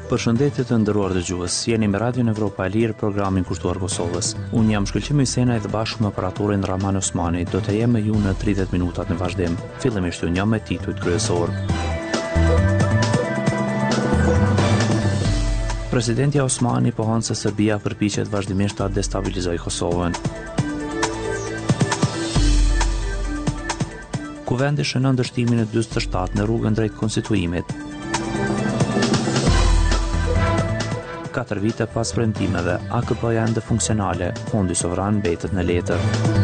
Përshëndetje të nderuar dëgjues, jeni me Radion Evropa e Lirë, programin kushtuar Kosovës. Unë jam Shkëlqim Hysena dhe bashkë me operatorin Rahman Osmani do të jem me ju në 30 minutat në vazhdim. Fillimisht unë jam me titujt kryesor. Presidenti Osmani pohon se Serbia përpiqet vazhdimisht ta destabilizojë Kosovën. Kuvendi shënon dështimin e 47 në rrugën drejt konstituimit. 4 vite pas premtimeve, AKP-ja ende funksionale, fondi sovran mbetet në letër.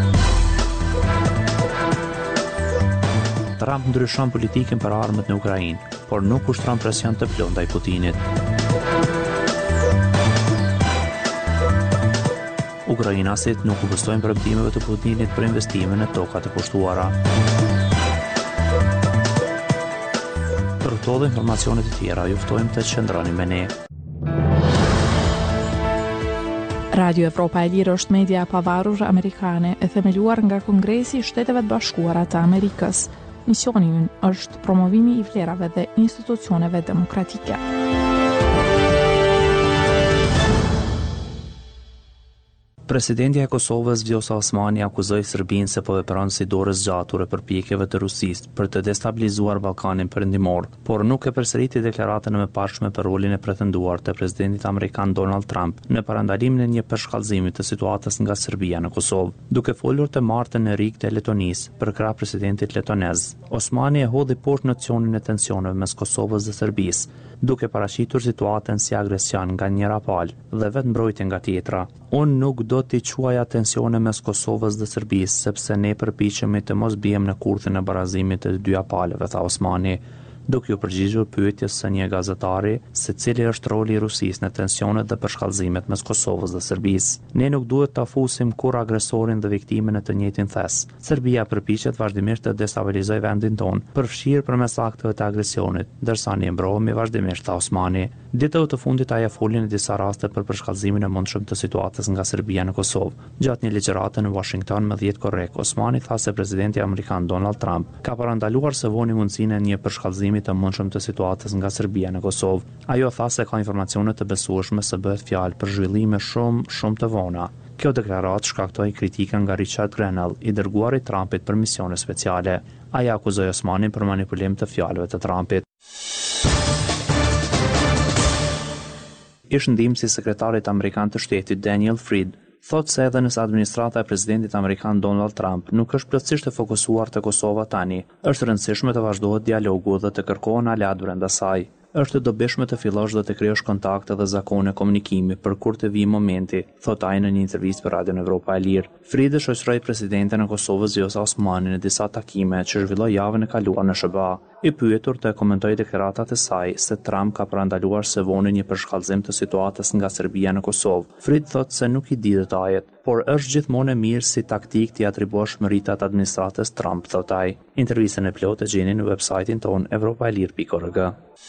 Trump ndryshon politikën për armët në Ukrainë, por nuk ushtron presion të plot ndaj Putinit. Ukrainasit nuk u bestojnë premtimeve të Putinit për investime në tokat e pushtuara. Për këto dhe informacionet e tjera, ju ftojmë të qëndroni me ne. Radio Evropa e Lirë është media e pavarur amerikane e themeluar nga Kongresi i Shteteve të Bashkuara të Amerikës. Misioni i ynë është promovimi i vlerave dhe institucioneve demokratike. Presidentja e Kosovës Vjosa Osmani akuzoi Serbinë se po vepron si dorë zgjatur e përpjekjeve të Rusisë për të destabilizuar Ballkanin Perëndimor, por nuk e përsëriti deklaratën e mëparshme për rolin e pretenduar të presidentit amerikan Donald Trump në parandalimin e një përshkallëzimi të situatës nga Serbia në Kosovë. Duke folur të martën në Rikë të Letonisë për krah presidentit letonez, Osmani e hodhi poshtë nocionin e tensioneve mes Kosovës dhe Serbisë, duke paraqitur situatën si agresion nga njëra palë dhe vetë mbrojtje nga tjetra. Unë nuk do t'i quaja tensione mes Kosovës dhe Serbisë, sepse ne përpiqemi të mos bijem në kurthin e barazimit të dyja palëve, tha Osmani, duke ju përgjigjur pyetjes së një gazetari se cili është roli i Rusisë në tensionet dhe përshkallëzimet mes Kosovës dhe Serbisë. Ne nuk duhet ta fusim kur agresorin dhe viktimin në të njëjtin thes. Serbia përpiqet vazhdimisht të destabilizojë vendin tonë, përfshirë përmes akteve të agresionit, ndërsa ne mbrohemi vazhdimisht, tha Osmani. Ditët të fundit ai foli në disa raste për përshkallëzimin e mundshëm të situatës nga Serbia në Kosovë. Gjatë një ligjërate në Washington me 10 korrek, Osmani tha se presidenti amerikan Donald Trump ka parandaluar se voni mundësinë e një përshkallëzimi të mundshëm të situatës nga Serbia në Kosovë. Ajo tha se ka informacione të besueshme se bëhet fjalë për zhvillime shumë të vona. Kjo deklaratë shkaktoi kritikën nga Richard Grenell, i dërguari i Trumpit për misione speciale. Ai akuzoi Osmanin për manipulim të fjalëve të Trumpit. Ish ndihmësi sekretarit amerikan të shtetit Daniel Fried thotë se edhe nëse administrata e presidentit amerikan Donald Trump nuk është plotësisht e fokusuar te Kosova tani, është rëndësishme të vazhdohet dialogu dhe të kërkohen aleat brenda saj. Është e dobishme të fillosh dhe të krijosh kontakte dhe zakone komunikimi për kur të vijë momenti, thot ai në një intervistë për Radion Evropa e Lirë. Fried shoqëroi presidenten e Kosovës Vjosa Osmani në disa takime që zhvilloi javën e kaluar në SBA. I pyetur të komentoj deklaratat e saj se Trump ka parandaluar se voni një përshkallëzim të situatës nga Serbia në Kosovë. Fried thotë se nuk i di detajet, por është gjithmonë e mirë si taktik t'i atribuosh meritat administratës Trump, thot ai. Intervistën e plotë e gjeni në websajtin ton evropaelir.org.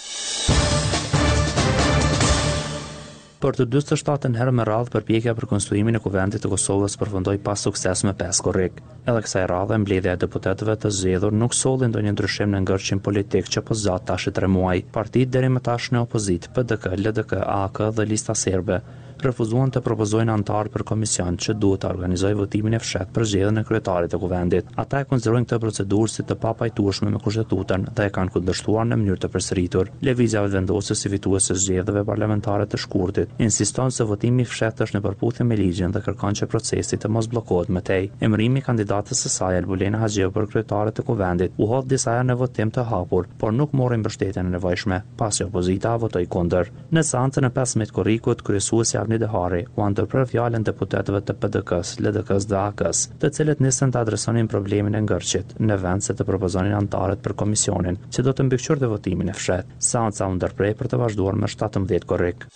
Për të 47-ën herë me radhë përpjekja për konstruimin e kuvendit të Kosovës përfundoi pas sukses me 5 korrik. Edhe kësaj radhe mbledhja e deputetëve të zgjedhur nuk solli ndonjë ndryshim në ngërçin politik që po zgjat tash 3 muaj. Partitë deri më tash në opozitë, PDK, LDK, AK dhe Lista Serbe refuzuan të propozojnë antar për komision që duhet të organizojë votimin e fshehtë për zgjedhjen e kryetarit të kuvendit. Ata e konsiderojnë këtë procedurë si të papajtueshme me kushtetutën dhe e kanë kundërshtuar në mënyrë të përsëritur. Lëvizja vendosur si fituese e zgjedhjeve parlamentare të shkurtit insiston se votimi i fshehtë është në përputhje me ligjin dhe kërkon që procesi të mos bllokohet më tej. Emërimi i kandidatës së saj Albulena Haxhiu për kryetare të kuvendit u hodh disa herë në votim të hapur, por nuk mori mbështetjen e nevojshme, pasi opozita votoi kundër. Në seancën e 15 korrikut, kryesuesi Avni Dehari u ndërprer fjalën deputetëve të PDK-s, LDK-s dhe AK-s, të cilët nisën të adresonin problemin e ngërçit, në vend se të propozonin antarët për komisionin, që do të mbikëqyrte votimin e fshehtë. Seanca u ndërprej për të vazhduar me 17 korrik.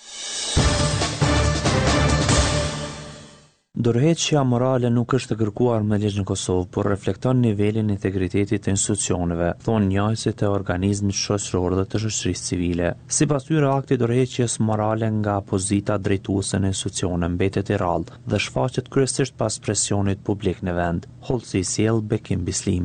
Dorëheqja morale nuk është e kërkuar me ligj në Kosovë, por reflekton nivelin e integritetit të institucioneve, thonë njohësit e organizmit shoqëror dhe të shoqërisë civile. Sipas tyre, akti i dorëheqjes morale nga pozita drejtuese në institucione mbetet i rrallë dhe shfaqet kryesisht pas presionit publik në vend. Hollësi i sjell Bekim Bislimi.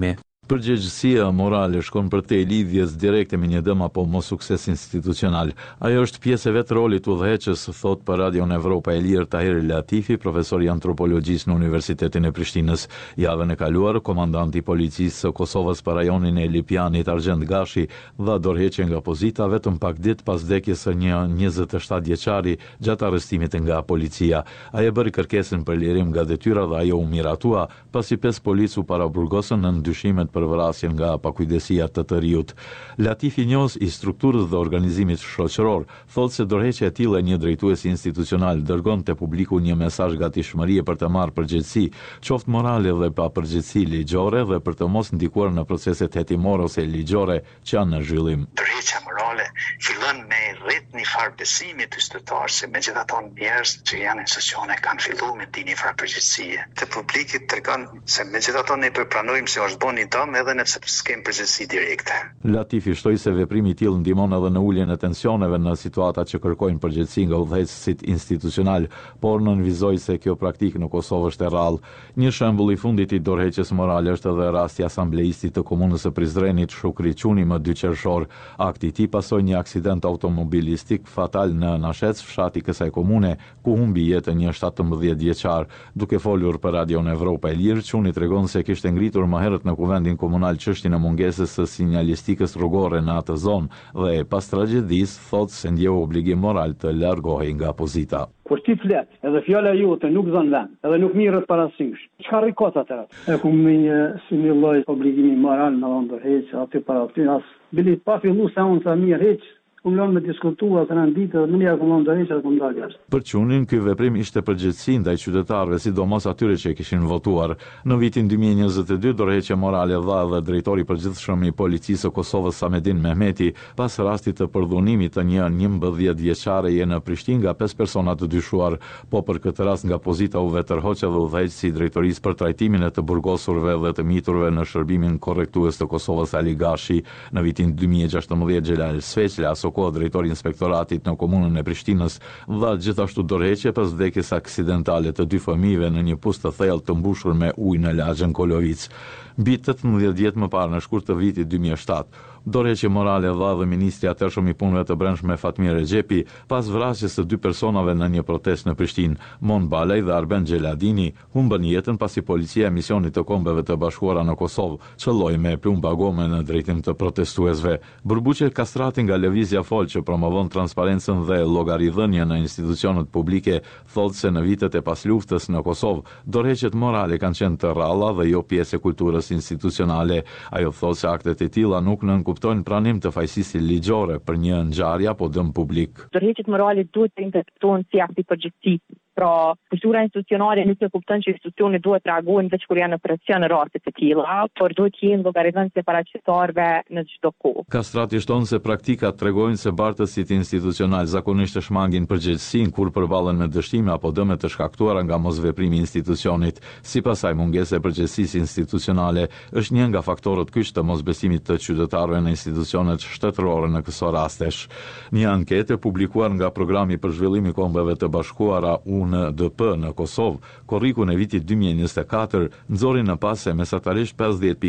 Përgjegjësia morale shkon përtej lidhjes direkte me një dëm apo mos sukses institucional. Ajo është pjesë e vetë rolit udhëheqës, thot për Radion Evropa e Lirë Tahir Latifi, profesor i antropologjisë në Universitetin e Prishtinës. Javën e kaluar, komandanti i policisë së Kosovës për rajonin e Lipjanit Argjend Gashi dha dorëheqje nga pozita vetëm pak ditë pas vdekjes së një 27 vjeçari gjatë arrestimit nga policia. Ai e bëri kërkesën për lirim nga detyra dhe ajo u miratua, pasi 5 policë u paraburgosën në ndyshimet për vrasjen nga pakujdesia të riut. Latifi njos i strukturës dhe organizimit shoqëror thotë se dorëheqja e tillë e një drejtuesi institucional dërgon te publiku një mesazh gatishmërie për të marrë përgjegjësi, qoftë morale dhe pa përgjegjësi ligjore dhe për të mos ndikuar në proceset hetimore ose ligjore që janë në zhvillim. Dorëheqja morale fillon me rrit një farë besimi të qytetarëve se megjithatë njerëz që janë institucione kanë filluar me një farë përgjegjësie. Te publikut tregon se megjithatë ne përpranojmë se është bën një dëm edhe nëse s'kem përgjegjësi direkte. Latifi shtoi se veprimi i tillë ndihmon edhe në uljen e tensioneve në situata që kërkojnë përgjegjësi nga udhëheqësit institucional, por nënvizoi se kjo praktikë në Kosovë është e rrallë. Një shembull i fundit i dorëheqjes morale është edhe rasti i asambleistit të komunës së Prizrenit Shukri Çuni më 2 qershor. Akti i tij pasoi një aksident automobilistik fatal në Nashec, fshati i kësaj komune, ku humbi jetën një 17 vjeçar. Duke folur për Radion Evropa e Lirë, Çuni tregon se kishte ngritur më herët në kuvendin komunal çështjen e mungesës së sinjalistikës rrugore në atë zonë dhe pas tragjedisë thotë se ndjeu obligim moral të largohej nga pozita. Kur ti flet, edhe fjala jote nuk zon vend, edhe nuk mirret parasysh. Çka rrikot atë? E ku me një lloj obligimi moral në ndërheq aty para aty as bili pa fillu seanca mirë hiç. Me diskutua të rënë ditë dhe mënyrë komun dorëheqja të ndaljes. Për Çunin, ky veprim ishte përgjegjësi ndaj qytetarëve, sidomos atyre që kishin votuar. Në vitin 2022 dorëheqje morale dha edhe drejtori i përgjithshëm i policisë së Kosovës Samedin Mehmeti pas rastit të përdhunimit të një 11 vjeçareje në Prishtinë nga 5 persona të dyshuar, po për këtë rast nga pozita u vetërhoq edhe udhëheqësi i drejtorisë për trajtimin e të burgosurve dhe të miturve në shërbimin korrektues të Kosovës Ali Gashi. Në vitin 2016 Xhelal Sveçla drejtori i inspektoratit në komunën e Prishtinës dha gjithashtu dorëheqje pas vdekjes aksidentale të 2 fëmijëve në një pustë të thellë të mbushur me ujë në lagjën Kolovic. Mbi 18 vjet më parë, në shkurt të vitit 2007, dorëheqje morale dha dhe ministri i atërshëm i punëve të brendshme Fatmir Rexhepi pas vrasjes së 2 personave në një protestë në Prishtinë. Mon Balaj dhe Arben Xheladini humbën jetën pasi policia e misionit të Kombeve të Bashkuara në Kosovë çelloi me plumba gome në drejtim të protestuesve. Burbuqe Kastrati nga Lëvizja Fol, që promovon transparencën dhe llogaridhënien në institucionet publike, thotë se në vitet e pasluftës në Kosovë dorëheqjet morale kanë qenë të rralla dhe jo pjesë e kulturës institucionale. Ajo thotë se aktet e tilla nuk kuptojnë pranim të fajësisë ligjore për një ngjarje apo dëm publik. Dorëheqjet morale duhet të interpretohen si akt i përgjegjësisë. Pra, kultura institucionale nuk e kupton që institucionet duhet të reagojnë veç kur janë në presion në raste të tilla, por duhet të jenë llogaridhënëse para qytetarëve në çdo kohë. Kastrati shton se praktikat tregojnë se bartësit institucional zakonisht shmangin përgjegjësinë kur përballen me dështime apo dëme të shkaktuara nga mosveprimi i institucionit. Sipas saj, mungesa e përgjegjësisë institucionale është një nga faktorët kyç të mosbesimit të qytetarëve në institucionet shtetërore në këso rastesh. Një anketë publikuar nga Programi për Zhvillim i Kombeve të Bashkuara UNDP në Kosovë, korrikun e vitit 2024 nxori në pas se mesatarisht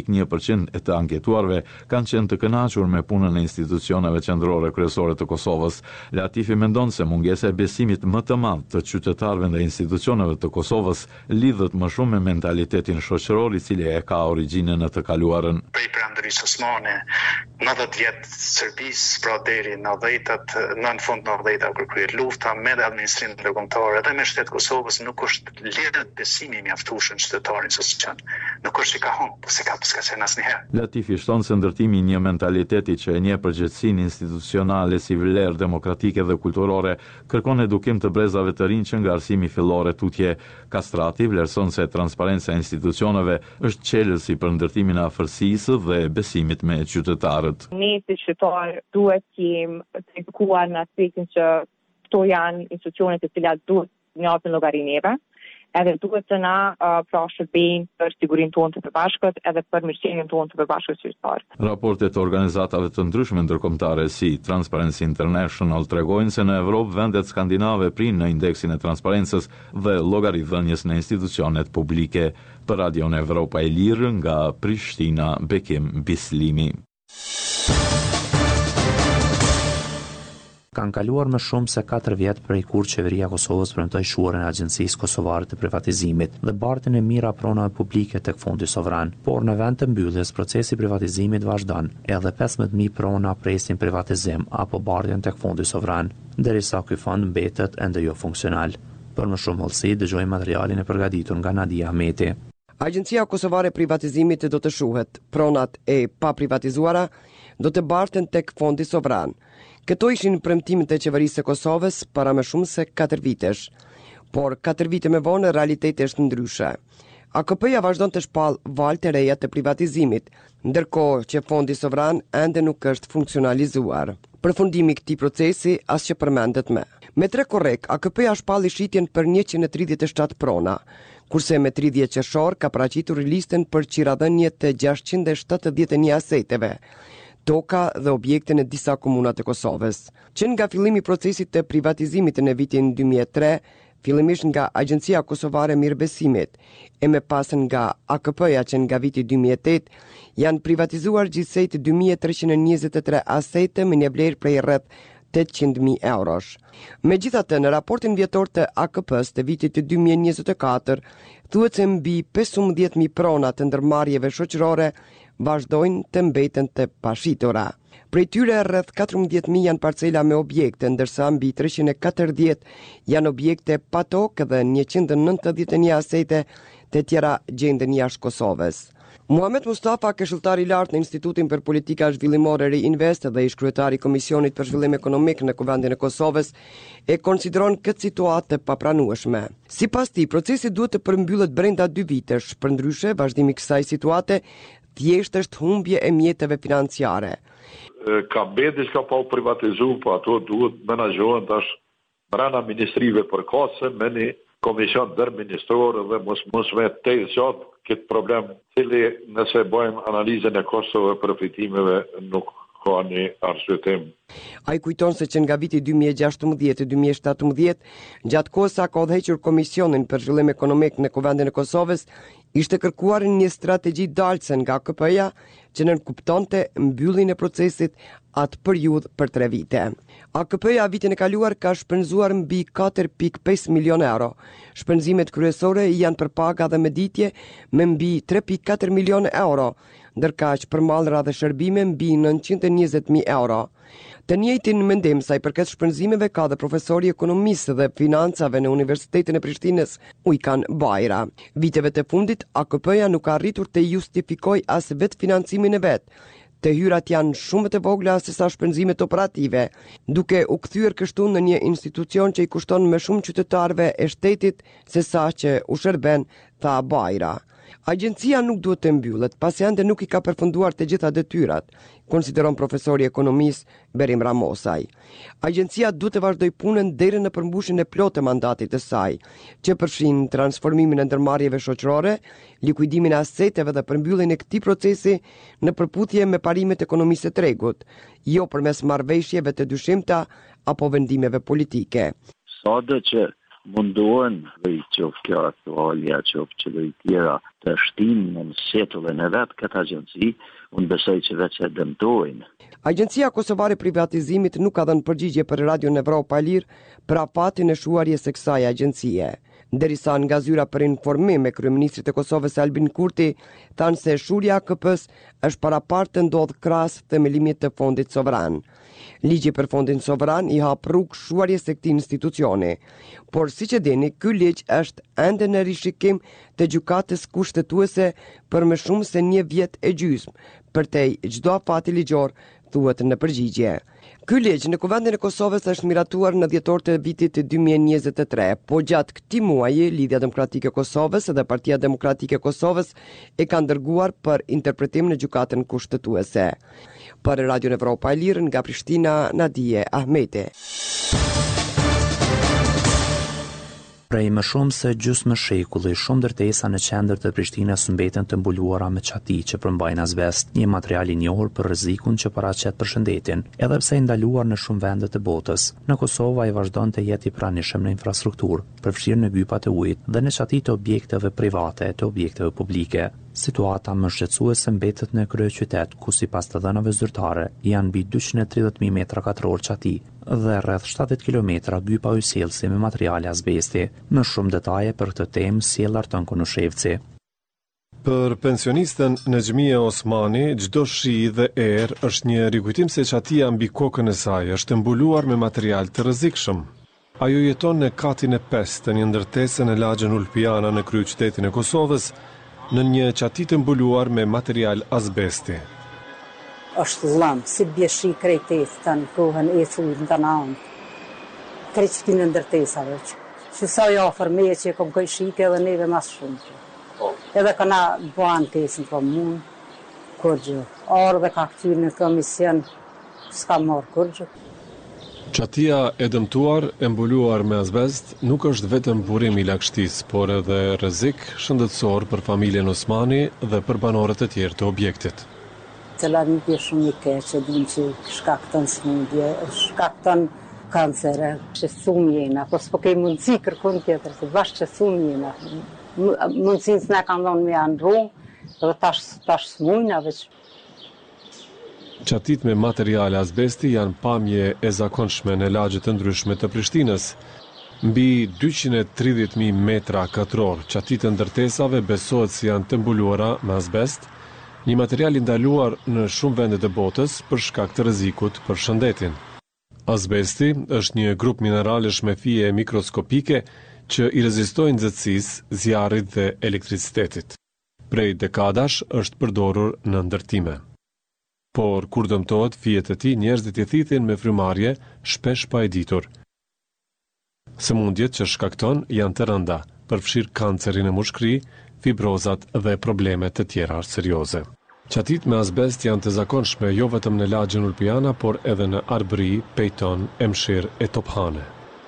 50.1% e të anketuarve kanë qenë të kënaqur me punën e institucioneve qendrore kryesore të Kosovës. Latifi mendon se mungesa e besimit më të madh të qytetarëve ndaj institucioneve të Kosovës lidhet më shumë me mentalitetin shoqëror i cili e ka origjinën në të kaluarën. Prej Perandërisë Osmane, 90 vjet Serbisë, pra deri në 90-at, në fund 90-ta kur kryet lufta me administrimin ndërkombëtar edhe me shtetë Kosovës nuk është lidhur besimi mjaftueshëm qytetarin social. Nuk është që ka humbur, s'ka qenë asnjëherë. Latifi shton se ndërtimi i një mentaliteti që e njeh përgjegjësinë institucionale si vlerë demokratike dhe kulturore kërkon edukim të brezave të rinj që nga arsimi fillor e tutje. Kastrati vlerëson se transparenca e institucioneve është çelësi për ndërtimin e afërsisë dhe besimit me qytetarët. Ne si qytetar duhet të jemi të edukuar në aspektin që këto janë institucionet e cilat duhet të japin llogari neve edhe duhet të na pra shërbejnë për sigurinë tonë të përbashkët edhe për mirëqenien tonë të përbashkët qytetarë. Raportet e organizatave të ndryshme ndërkombëtare si Transparency International tregojnë se në Evropë vendet skandinave prinë në indeksin e transparencës dhe llogaridhënies në institucionet publike. Për Radion Evropa e Lirë nga Prishtina, Bekim Bislimi. Kanë kaluar më shumë se 4 vjet prej kur qeveria e Kosovës premtoi shuarjen e Agjencisë Kosovare të Privatizimit dhe bartën e mira pronave publike tek Fondi Sovran, por në vend të mbylljes procesi i privatizimit vazhdon, edhe 15.000 prona presin privatizim apo bartjen tek Fondi Sovran, derisa ky fond mbetet ende jo funksional. Për më shumë hollësi dëgjojmë materialin e përgatitur nga Nadia Ahmeti. Agjencia Kosovare e Privatizimit do të shuhet, pronat e paprivatizuara do të barten tek Fondi Sovran. Këto ishin premtimet e qeverisë së Kosovës para më shumë se 4 vitesh, por 4 vite më vonë realiteti është ndryshe. AKP-ja vazhdon të shpallë valë të reja të privatizimit, ndërkohë që Fondi Sovran ende nuk është funksionalizuar. Përfundimi i këtij procesi as që përmendet më. Me 3 korrek, AKP-ja shpalli shitjen për 137 prona, kurse me 30 qershor ka paraqitur listën për qiradhënie të 671 aseteve, toka dhe objekte në disa komuna të Kosovës. Që nga fillimi i procesit të privatizimit në vitin 2003, fillimisht nga Agjencia Kosovare e Mirëbesimit e më pas nga AKP-ja që nga viti 2008, janë privatizuar gjithsej 2323 asete me një vlerë prej rreth 800.000 eurosh. Megjithatë, në raportin vjetor të AKP-s të vitit 2024, thuhet se mbi 15.000 prona të ndërmarrjeve shoqërore vazhdojnë të mbeten të pashitura. Prej tyre rreth 14.000 janë parcela me objekte, ndërsa mbi 340 janë objekte pa tokë dhe 191 asete të tjera gjenden jashtë Kosovës. Muhamet Mustafa, këshilltar i lartë në Institutin për Politika Zhvillimore Reinvest dhe ish kryetari i Komisionit për Zhvillim Ekonomik në Kuvendin e Kosovës, e konsideron këtë situatë të papranueshme. Sipas tij, procesi duhet të përmbyllet brenda 2 vitesh, përndryshe vazhdimi i kësaj situate thjesht është humbje e mjeteve financiare. Ka mbet diçka pa u privatizuar, po ato duhet menaxhohen tash brenda ministrive përkatëse me një komision ndërministror dhe mos me të gjatë këtë problem, cili nëse bëjmë analizën e kostove për përfitimeve nuk ka një arsyetim. Ai kujton se që nga viti 2016-2017, gjatë kohës sa ka udhëhequr Komisionin për Zhvillim Ekonomik në Kuvendin e Kosovës, ishte kërkuar një strategji dalëse nga AKP-ja që nënkuptonte mbylljen e procesit atë periudhë për 3 vite. AKP-ja vitin e kaluar ka shpenzuar mbi 4.5 milion euro. Shpenzimet kryesore janë për paga dhe mëditje me mbi 3.4 milion euro, ndërkaq për mallra dhe shërbime mbi 920.000 euro. Të njëjtin mendim sa i përket shpenzimeve ka dhe profesori ekonomisë dhe financave në Universitetin e Prishtinës, Ujkan Bajra. Viteve të fundit, AKP-ja nuk ka arritur të justifikoj as vetë financimin e vetë. Të hyrat janë shumë të vogla se sa shpenzimet operative, duke u kthyer kështu në një institucion që i kushton më shumë qytetarëve e shtetit se sa që u shërben, tha Bajra. Agjencia nuk duhet të mbyllet, pasi ende nuk i ka përfunduar të gjitha detyrat, konsideron profesori ekonomisë Berim Ramosaj. Agjencia duhet të vazhdoj punën deri në përmbushjen e plotë të mandatit të saj, që përfshin transformimin e ndërmarrjeve shoqërore, likuidimin e aseteve dhe përmbylljen e këtij procesi në përputhje me parimet e ekonomisë së tregut, jo përmes marrëveshjeve të dyshimta apo vendimeve politike. Sado që mundohen dhe i qoftë kjo aktualja, qoftë që dhe i tjera të shtinë në setullën e vetë këtë agjenci, unë besoj që vetë që dëmtojnë. Agjencia Kosovare e Privatizimit nuk ka dhënë përgjigje për Radion Evropa e Lirë për afatin e shuarjes së kësaj agjencie. Derisa nga zyra për informim me kryeministrit e Kosovës Albin Kurti thanë se shurja AKP-s është parapartë të ndodh krahas themelimit të fondit sovran. Ligji për fondin sovran i hap rrugë shuarjes së këtij institucioni, por siç e dini, ky ligj është ende në rishikim të gjykatës kushtetuese për më shumë se 1 vjet e gjysmë. Përtej çdo afati ligjor, thuhet në përgjigje. Ky ligj në Kuvendin e Kosovës është miratuar në dhjetor të vitit 2023, po gjatë këtij muaji Lidhja Demokratike e Kosovës dhe Partia Demokratike e Kosovës e kanë dërguar për interpretim në gjykatën kushtetuese. Për Radio Evropa e Lirë nga Prishtina, Nadije Ahmeti. Prej më shumë se gjysmë shekulli, shumë ndërtesa në qendër të Prishtinës mbeten të mbuluara me çati që përmbajnë azbest, një material i njohur për rrezikun që paraqet për shëndetin, edhe pse i ndaluar në shumë vende të botës. Në Kosovë ai vazhdon të jetë i pranishëm në infrastrukturë, përfshirë në gypat e ujit dhe në çati të objekteve private e të objekteve publike. Situata më shqetësuese mbetet në kryeqytet, ku sipas të dhënave zyrtare janë mbi 230.000 metra katror çati dhe rreth 70 kilometra gypa ujësjellsi me materiale azbesti. Më shumë detaje për këtë temë sjell Arton Konushevci. Për pensionistën Nexhmia Osmani, çdo shi dhe erë është një rikujtim se çatia mbi kokën e saj është mbuluar me material të rrezikshëm. Ajo jeton në katin e 5 të një ndërtese në lagjën Ulpiana në kryeqytetin e Kosovës, në një çati të mbuluar me material azbesti. Është lëmë, si bjeshi krejtes të në kohën e thujnë të në anë. Krejqëtin e ndërtesave. Që sa jo fërmeje që kom këj shike edhe neve mas shumë. Edhe këna banë tesën për mund, kërgjë. Orë dhe ka këtyrë në komision, s'ka marë kërgjë. Çatia e dëmtuar, e mbuluar me azbest, nuk është vetëm burim i lagështisë, por edhe rrezik shëndetësor për familjen Osmani dhe për banorët e tjerë të objektit. Cila nuk je shumë i keqe, din që shkakton smundje, shkakton kancere, që thumë jena, por s'po kej mundësi kërkun tjetër, se bashkë që thumë jena. Mundësin s'ne kam dhonë me janë rrumë, dhe tash s'mujna veç. Çatit me materiale azbesti janë pamje e zakonshme në lagjet të ndryshme të Prishtinës. Mbi 230.000 metra katror çatit të ndërtesave besohet se janë të mbuluara me azbest, një material i ndaluar në shumë vende të botës për shkak të rrezikut për shëndetin. Azbesti është një grup mineralesh me fije mikroskopike që i rezistojnë nxehtësisë, zjarrit dhe elektricitetit. Prej dekadash është përdorur në ndërtime. Por kur dëmtohet fijet e tij, njerëzit i thithin me frymarrje, shpesh pa e ditur. Sëmundjet që shkakton janë të rënda, përfshirë kancerin e mushkëri, fibrozat dhe probleme të tjera serioze. Çatit me azbest janë të zakonshme jo vetëm në lagjën Ulpiana, por edhe në Arbëri, Pejton, Emshir e Tophane.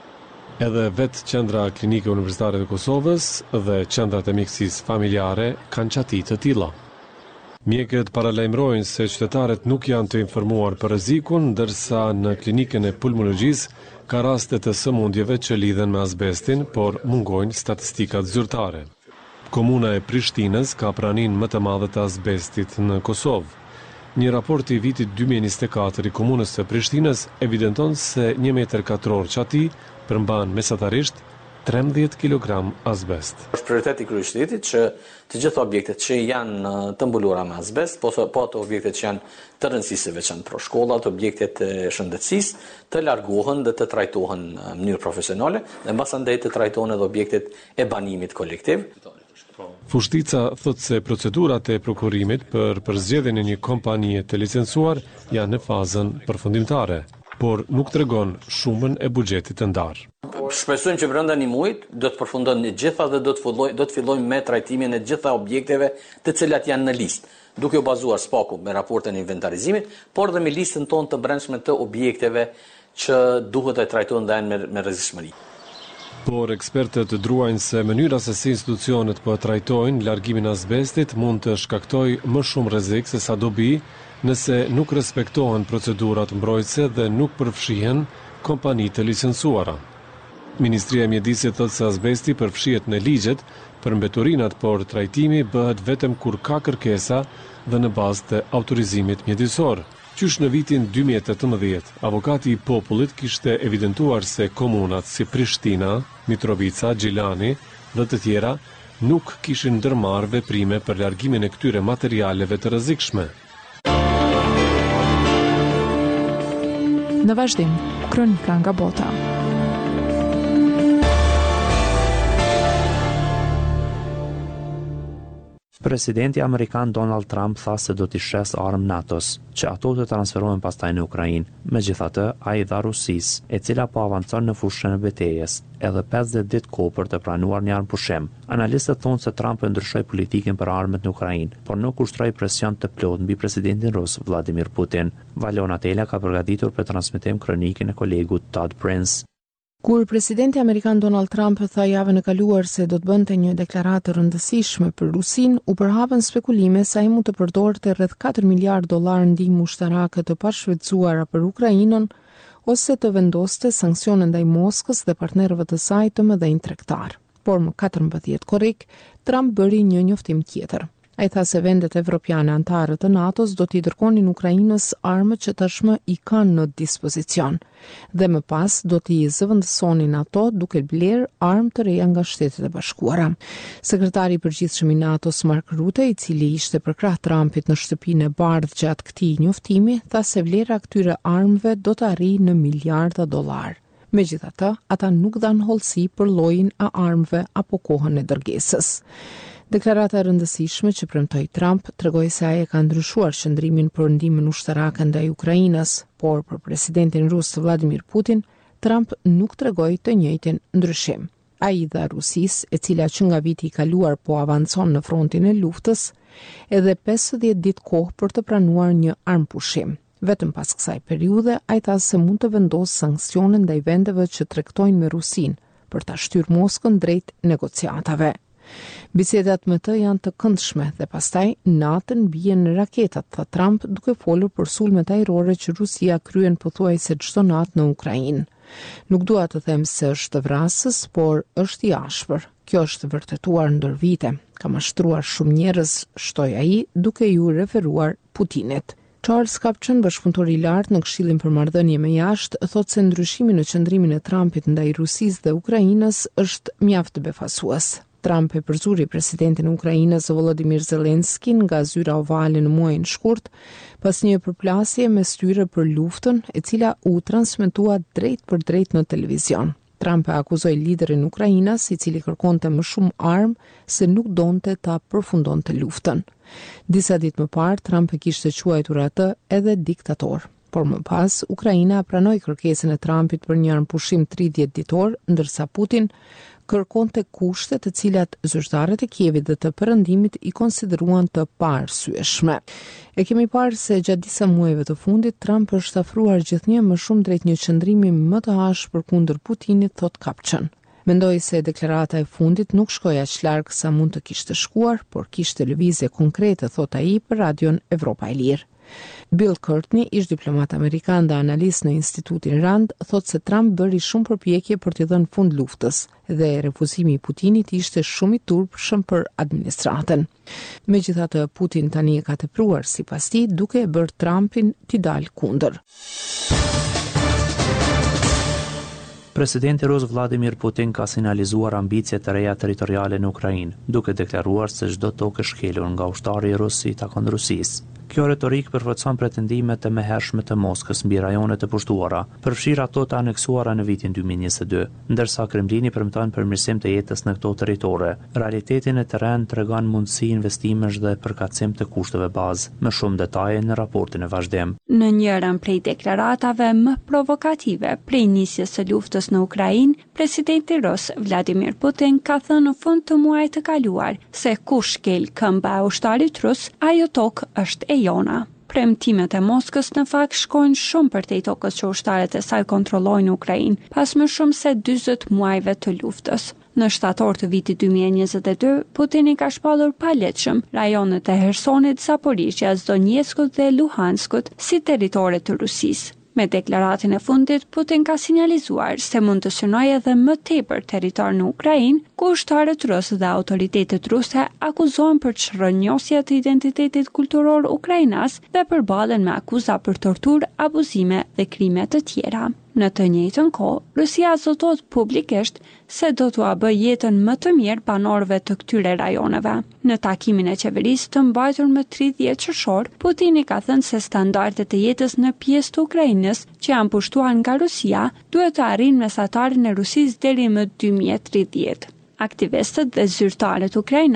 Edhe vetë Qendra Klinike Universitare të Kosovës dhe qendrat e mjekësisë familjare kanë çati të tilla. Mjekët paralajmërojnë se qytetarët nuk janë të informuar për rrezikun, ndërsa në klinikën e pulmologjisë ka raste të sëmundjeve që lidhen me azbestin, por mungojnë statistikat zyrtare. Komuna e Prishtinës ka praninë më të madhe të azbestit në Kosovë. Një raport i vitit 2024 i komunës së Prishtinës evidenton se 1 metër katror çati përmban mesatarisht 13 kg azbest. Është prioritet i kryeqytetit që të gjitha objektet që janë të mbuluara me azbest, po ato objektet që janë të rëndësisë së veçantë, pra shkollat, objektet e shëndetësisë, të largohen dhe të trajtohen në mënyrë profesionale dhe mbasandej të trajtohen edhe objektet e banimit kolektiv. Fushtica thot se procedurat e prokurimit për përzgjedhjen e një kompanie të licencuar janë në fazën përfundimtare, por nuk tregon shumën e buxhetit të ndarë. Shpresojmë që brenda një muajit do të përfundon të gjitha dhe do të fillojmë me trajtimin e gjitha objekteve të cilat janë në listë, duke u bazuar spaku me raportin e inventarizimit, por dhe me listën tonë të brendshme të objekteve që duhet të trajtohen dhe janë me rrezikshmëri. Por ekspertët druajnë se mënyra se si institucionet po trajtojnë largimin e azbestit mund të shkaktojë më shumë rrezik se sa dobi nëse nuk respektohen procedurat mbrojtëse dhe nuk përfshihen kompani të licencuara. Ministria e Mjedisit thotë se azbesti përfshihet në ligjet për mbeturinat, por trajtimi bëhet vetëm kur ka kërkesa dhe në bazë të autorizimit mjedisor. Qysh në vitin 2018, avokati i popullit kishte evidentuar se komunat si Prishtina, Mitrovica, Gjilani dhe të tjera nuk kishin ndërmarrë veprime për largimin e këtyre materialeve të rrezikshme. Në vazhdim, kronika nga bota. Presidenti Amerikan Donald Trump tha se do t'i shes armë NATO-s, që ato të transferohen pastaj në Ukrainë. Megjithatë, ai dha Rusisë, e cila po avancon në fushën e betejës, edhe 50 ditë kohë për të pranuar një armëpushim. Analistët thonë se Trump e ndryshoi politikën për armët në Ukrainë, por nuk ushtroi presion të plotë mbi presidentin rus Vladimir Putin. Valona Tela ka përgatitur për transmetim kronikën e kolegut Todd Prince. Kur presidenti amerikan Donald Trump tha javën e kaluar se do të bënte një deklaratë rëndësishme për Rusinë, u përhapën spekulime se ai mund të përdorte rreth 4 miliard dollar ndihmë ushtarake të pashfrytzuara për Ukrainën ose të vendoste sanksione ndaj Moskës dhe partnerëve të saj të mëdhenj tregtar. Por më 14 korrik, Trump bëri një njoftim tjetër. Ai tha se vendet evropiane anëtare të NATO-s do t'i dërgonin Ukrainës armët që tashmë i kanë në dispozicion dhe më pas do t'i zëvendësonin ato duke blerë armë të reja nga Shtetet e Bashkuara. Sekretari i përgjithshëm i NATO-s Mark Rutte, i cili ishte përkrah Trumpit në shtëpinë e bardhë gjatë këtij njoftimi, tha se vlera këtyre armëve do të arrijë në miliarda dollar. Megjithatë, ata nuk dhanë hollësi për llojin e armëve apo kohën e dërgesës. Deklarata e rëndësishme që premtoi Trump tregoi se ai ka ndryshuar qëndrimin për ndihmën ushtarake ndaj Ukrainës, por për presidentin rus Vladimir Putin, Trump nuk tregoi të njëjtin ndryshim. Ai dha Rusisë, e cila që nga viti i kaluar po avancon në frontin e luftës, edhe 50 ditë kohë për të pranuar një armpushim. Vetëm pas kësaj periudhe, ai tha se mund të vendosë sanksione ndaj vendeve që tregtojnë me Rusinë për ta shtyrë Moskën drejt negociatave. Bisedat me të janë të këndshme dhe pastaj natën bien raketat, tha Trump duke folur për sulmet ajrore që Rusia kryen pothuajse çdo natë në Ukrainë. Nuk dua të them se është vrasës, por është i ashpër. Kjo është vërtetuar ndër vite. Ka mashtruar shumë njerëz, shtoi ai, duke ju referuar Putinit. Charles Kupchan, bashkëpunëtor i lartë në Këshillin për Marrëdhënie me Jashtë, thotë se ndryshimi në qëndrimin e Trumpit ndaj Rusisë dhe Ukrainës është mjaft befasues. Trump e përzuri presidentin e Ukrainës Volodymyr Zelensky nga zyra ovale në muajin shkurt, pas një përplasje me styre për luftën, e cila u transmetua drejt për drejt në televizion. Trump e akuzoi liderin e Ukrainës, i cili kërkonte më shumë armë, se nuk donte ta përfundonte luftën. Disa ditë më parë, Trump e kishte quajtur atë edhe diktator. Por më pas, Ukraina pranoi kërkesën e Trumpit për një armpushim 30 ditor, ndërsa Putin kërkonte kushte të cilat zyrtarët e Kievit dhe të Perëndimit i konsideruan të paarsyeshme. E kemi parë se gjatë disa muajve të fundit Trump është afruar gjithnjë më shumë drejt një qëndrimi më të ashpër kundër Putinit, thot Kupchan. Mendoi se deklarata e fundit nuk shkoi aq larg sa mund të kishte shkuar, por kishte lëvizje konkrete, thot ai për Radion Evropa e Lirë. Bill Courtney, ish diplomat amerikan dhe analist në Institutin Rand, thot se Trump bëri shumë përpjekje për t'i dhënë fund luftës dhe refuzimi i Putinit ishte shumë i turpshëm për administratën. Megjithatë, Putin tani e ka tepruar sipas tij, duke e bërë Trumpin t'i dalë kundër. Presidenti rus Vladimir Putin ka sinjalizuar ambicie të reja territoriale në Ukrainë, duke deklaruar se çdo tokë e shkelur nga ushtari rus i takon Rusisë. Kjo retorik përfaqëson pretendimet e mëhershme të Moskës mbi rajonet e pushtuara, përfshirë ato të aneksuara në vitin 2022, ndërsa Kremlini premton përmirësim të jetës në këto territore. Realitetin e terren tregon mundësi investimesh dhe përkatësim të kushteve bazë. Më shumë detaje në raportin e vazhdim. Në njërën prej deklaratave më provokative prej nisjes së luftës në Ukrainë, presidenti rus Vladimir Putin ka thënë në fund të muajit të kaluar se kush shkel këmbë e ushtarit rus, ajo tokë është e jona. Premtimet e Moskës në fakt shkojnë shumë për te tokës që ushtarët e saj kontrollojnë Ukrainë, pas më shumë se 40 muajve të luftës. Në shtator të vitit 2022, Putin i ka shpallur paletshëm rajonet e Hersonit, Zaporizhjas, Donetskut dhe Luhanskut si territore të Rusisë. Me deklaratin e fundit, Putin ka sinjalizuar se mund të synojë edhe më tepër territor në Ukrainë, ku ushtarët rusë dhe autoritetet ruse akuzohen për çrrënjosje të identitetit kulturor ukrainas dhe përballen me akuza për torturë, abuzime dhe krime të tjera. Në të njëjtën kohë, Rusia zotot publikisht se do t'ua bëjë jetën më të mirë banorëve të këtyre rajoneve. Në takimin e qeverisë të mbajtur më 30 qershor, Putin i ka thënë se standardet e jetës në pjesë të Ukrainës që janë pushtuar nga Rusia duhet të arrijnë mesatarin e Rusisë deri më 2030. Aktivistët dhe zyrtarët ukrainas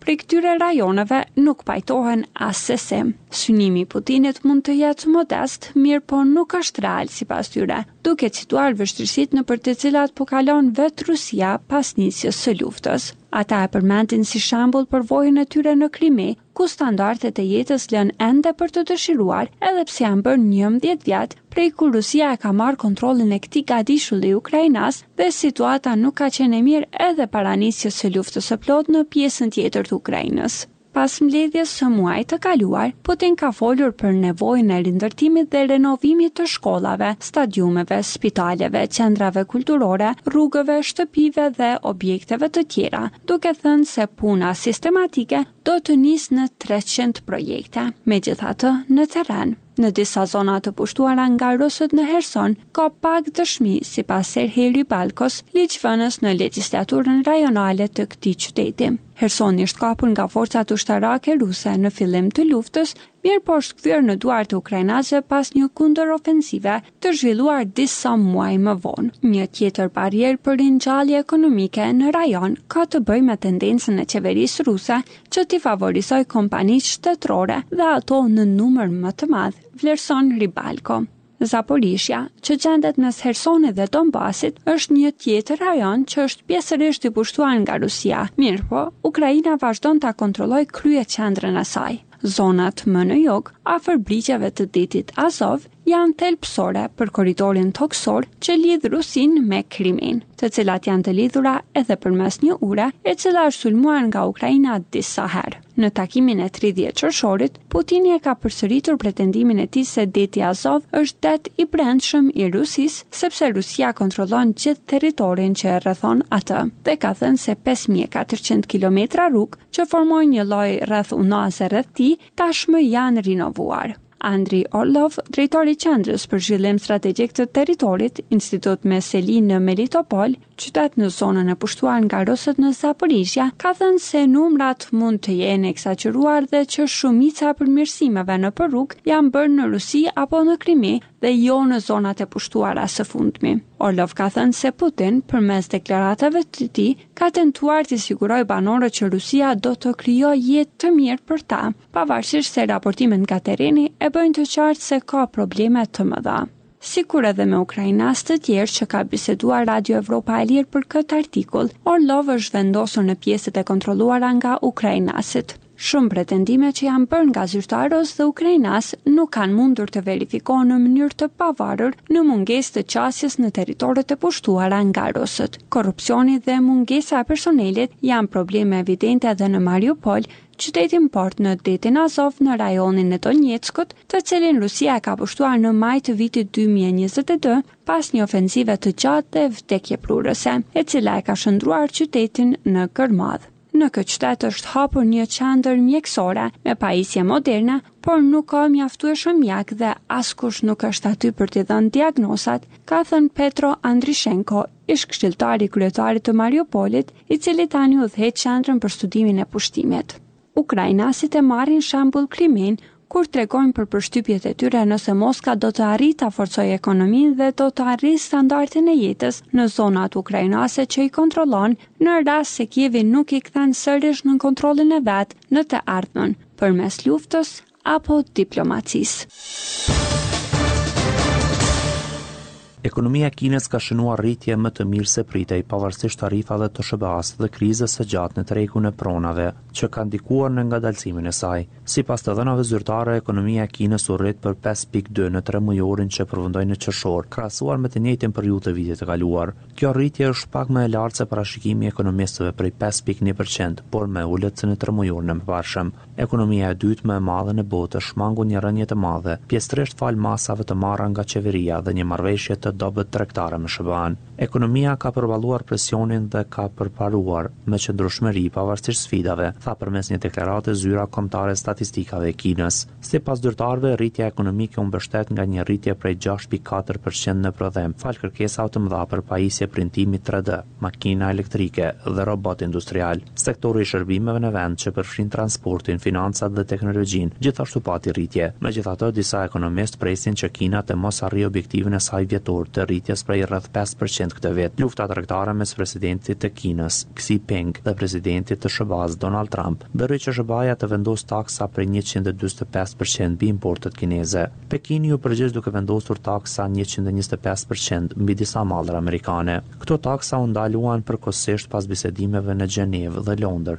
prej këtyre rajoneve nuk pajtohen as se se. Synimi i Putinit mund të jetë modest, mirë po nuk është real sipas tyre, duke cituar vështirësitë nëpër të cilat po kalon vetë Rusia pas nisjes së luftës. Ata e përmendin si shembull përvojën e tyre në Krimi, ku standardet e jetës lënë ende për të dëshiruar, edhe pse janë bërë 11 vjet prej kur Rusia e ka marrë kontrollin e këtij gadishulli ukrainas dhe situata nuk ka qenë e mirë edhe para nisjes së luftës së plotë në pjesën tjetër të Ukrainës. Pas mbledhjes së muajit të kaluar, Putin ka folur për nevojën e rindërtimit dhe renovimit të shkollave, stadiumeve, spitaleve, qendrave kulturore, rrugëve, shtëpive dhe objekteve të tjera, duke thënë se puna sistematike do të nisë në 300 projekte. Megjithatë, në terren, në disa zona të pushtuara nga rusët në Herson, ka pak dëshmi sipas Serhii Balkos, ligjvënës në legjislaturën rajonale të këtij qyteti. Hersoni është kapur nga forcat ushtarake ruse në fillim të luftës, mirë po është kthyer në duart e ukrainasëve pas një kundërofensive të zhvilluar disa muaj më vonë. Një tjetër barrierë për ringjallje ekonomike në rajon ka të bëjë me tendencën e qeverisë ruse që t'i favorizojë kompanitë shtetërore dhe ato në numër më të madh, vlerëson Ribalko. Zaporizhja, që gjendet mes Hersonit dhe Donbasit, është një tjetër rajon që është pjesërisht i pushtuar nga Rusia. Mirëpo, Ukraina vazhdon ta kontrollojë kryeqendrën e saj. Zonat më në jug, afër brigjeve të detit Azov, janë thelbësore për korridorin toksor që lidh Rusinë me Krimin, të cilat janë të lidhura edhe përmes një ure e cila është sulmuar nga Ukraina disa herë. Në takimin e 30 qershorit, Putini e ka përsëritur pretendimin e tij se deti Azov është det i brendshëm i Rusisë, sepse Rusia kontrollon gjithë territorin që e rrethon atë, dhe ka thënë se 5400 kilometra rrugë që formojnë një lloj rreth unase rreth tij, tashmë janë rinovuar. Andriy Orlov, drejtori i Qendrës për Zhvillim Strategjik të Territorit, Institut me seli në Melitopol, qytet në zonën e pushtuar nga rusët në Zaporizhja, ka thënë se numrat mund të jenë eksagjeruar dhe që shumica e përmirësimeve në rrugë janë bërë në Rusi apo në Krimi dhe jo në zonat e pushtuara së fundmi. Orlov ka thënë se Putin, përmes deklaratave të tij, ka tentuar të sigurojë banorët që Rusia do të krijojë jetë të mirë për ta, pavarësisht se raportimet nga terreni e bëjnë të qartë se ka probleme të mëdha. Sikur edhe me ukrainas të tjerë që ka biseduar Radio Evropa e Lirë për këtë artikull, Orlov është vendosur në pjesët e kontrolluara nga ukrainasit. Shumë pretendime që janë bërë nga zyrtarës dhe ukrainas nuk kanë mundur të verifikohen në mënyrë të pavarur në mungesë të qasjes në territoret e pushtuara nga rusët. Korrupsioni dhe mungesa e personelit janë probleme evidente edhe në Mariupol, qytetin port në detin Azov në rajonin e Donetskut, të cilin Rusia ka pushtuar në maj të vitit 2022 pas një ofensive të gjatë dhe vdekjeprurëse, e cila e ka shndruar qytetin në kërmadh. Në këtë qytet është hapur një qendër mjekësore me pajisje moderne, por nuk ka mjaftueshëm mjek dhe askush nuk është aty për t'i dhënë diagnozat, ka thënë Petro Andrishenko, ish këshilltari i kryetarit të Mariupolit, i cili tani udhëheq qendrën për studimin e pushtimit. Ukrainasit e marrin shembull Krimin, kur tregojnë për përshtypjet e tyre nëse Moska do të arrijë ta forcojë ekonominë dhe do të arrijë standardin e jetës në zonat ukrainase që i kontrollon, në rast se Kievi nuk i kthen sërish në kontrollin e vet në të ardhmen, përmes luftës apo diplomacisë. Ekonomia e Kinës ka shënuar rritje më të mirë se pritej, pavarësisht tarifave të SBA-s dhe krizës së gjatë në tregun e pronave, që ka ndikuar në ngadalësimin e saj. Sipas të dhënave zyrtare, ekonomia e Kinës u rrit për 5.2 në 3 mujorin që përfundoi në qershor, krahasuar me të njëjtin periudhë të vitit të kaluar. Kjo rritje është pak më e lartë se parashikimi i ekonomistëve prej 5.1%, por më ulët se në 3 mujorin e mëparshëm. Ekonomia e dytë më e madhe në botë shmangu një rënje të madhe, pjesërisht fal masave të marra nga qeveria dhe një marrëveshje të dobët tregtare me SBA-n. Ekonomia ka përballuar presionin dhe ka përparuar me qëndrueshmëri pavarësisht sfidave, tha përmes një deklarate zyra kombëtare statistikave e Kinës. Sipas zyrtarëve, rritja ekonomike u mbështet nga një rritje prej 6.4% në prodhem, fal kërkesave të mëdha për pajisje printimi 3D, makina elektrike dhe robot industrial. Sektori i shërbimeve në vend që përfshin transportin, financat dhe teknologjinë, gjithashtu pati rritje. Megjithatë, disa ekonomistë presin që Kina të mos arrijë objektivin e saj vjetor shtator të rritjes prej rreth 5% këtë vit. Lufta tregtare mes presidentit të Kinës, Xi Jinping, dhe presidentit të SBA-s, Donald Trump, bëri që SBA-ja të vendosë taksa prej 145% mbi importet kineze. Pekini u përgjigj duke vendosur taksa 125% mbi disa mallra amerikane. Këto taksa u ndaluan përkohësisht pas bisedimeve në Gjenevë dhe Londër.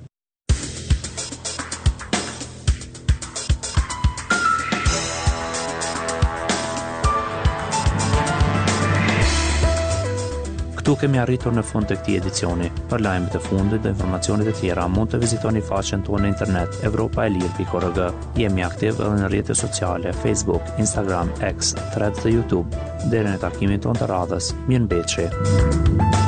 Këtu kemi arritur në fund të këtij edicioni. Për lajmet e fundit dhe informacionet e tjera mund të vizitoni faqen tonë në internet europaelir.org. Jemi aktiv edhe në rrjetet sociale Facebook, Instagram, X, Threads dhe YouTube. Deri në takimin tonë të radhës, mirëmbëjtje.